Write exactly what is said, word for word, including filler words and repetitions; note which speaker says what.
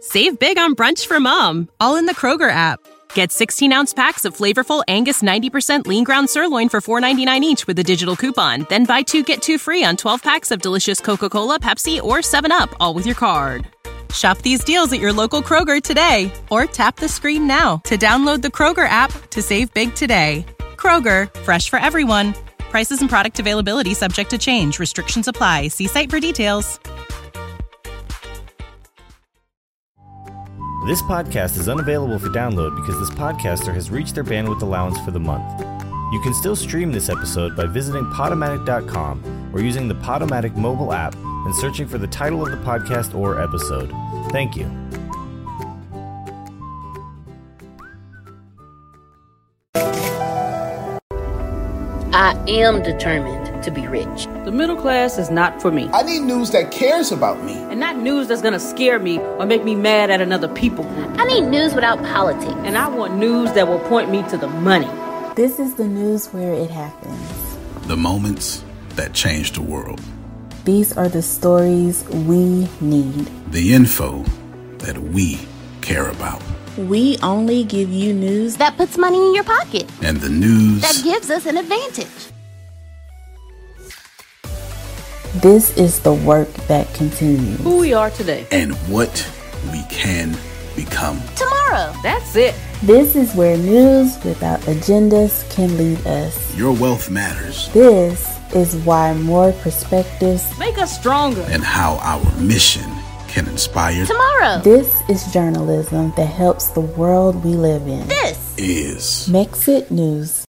Speaker 1: Save big on brunch for mom, all in the Kroger app. Get sixteen-ounce packs of flavorful Angus ninety percent lean ground sirloin for four ninety-nine each with a digital coupon. Then buy two, get two free on twelve packs of delicious Coca-Cola, Pepsi, or seven up, all with your card. Shop these deals at your local Kroger today, or tap the screen now to download the Kroger app to save big today. Kroger, fresh for everyone. Prices and product availability subject to change. Restrictions apply. See site for details.
Speaker 2: This podcast is unavailable for download because this podcaster has reached their bandwidth allowance for the month. You can still stream this episode by visiting Podomatic dot com or using the Podomatic mobile app and searching for the title of the podcast or episode. Thank you.
Speaker 3: I am determined to be rich.
Speaker 4: The middle class is not for me.
Speaker 5: I need news that cares about me.
Speaker 4: And not news that's gonna scare me or make me mad at another people group.
Speaker 3: I need news without politics.
Speaker 4: And I want news that will point me to the money.
Speaker 6: This is the news where it happens.
Speaker 7: The moments that change the world.
Speaker 6: These are the stories we need.
Speaker 7: The info that we care about.
Speaker 6: We only give you news
Speaker 3: that puts money in your pocket.
Speaker 7: And the news
Speaker 3: that gives us an advantage.
Speaker 6: This is the work that continues.
Speaker 4: Who we are today.
Speaker 7: And what we can become
Speaker 3: tomorrow.
Speaker 4: That's it.
Speaker 6: This is where news without agendas can lead us.
Speaker 7: Your wealth matters.
Speaker 6: This is why more perspectives
Speaker 4: make us stronger.
Speaker 7: And how our mission can inspire
Speaker 3: tomorrow.
Speaker 6: This is journalism that helps the world we live in.
Speaker 3: This
Speaker 7: is
Speaker 6: Mexit News.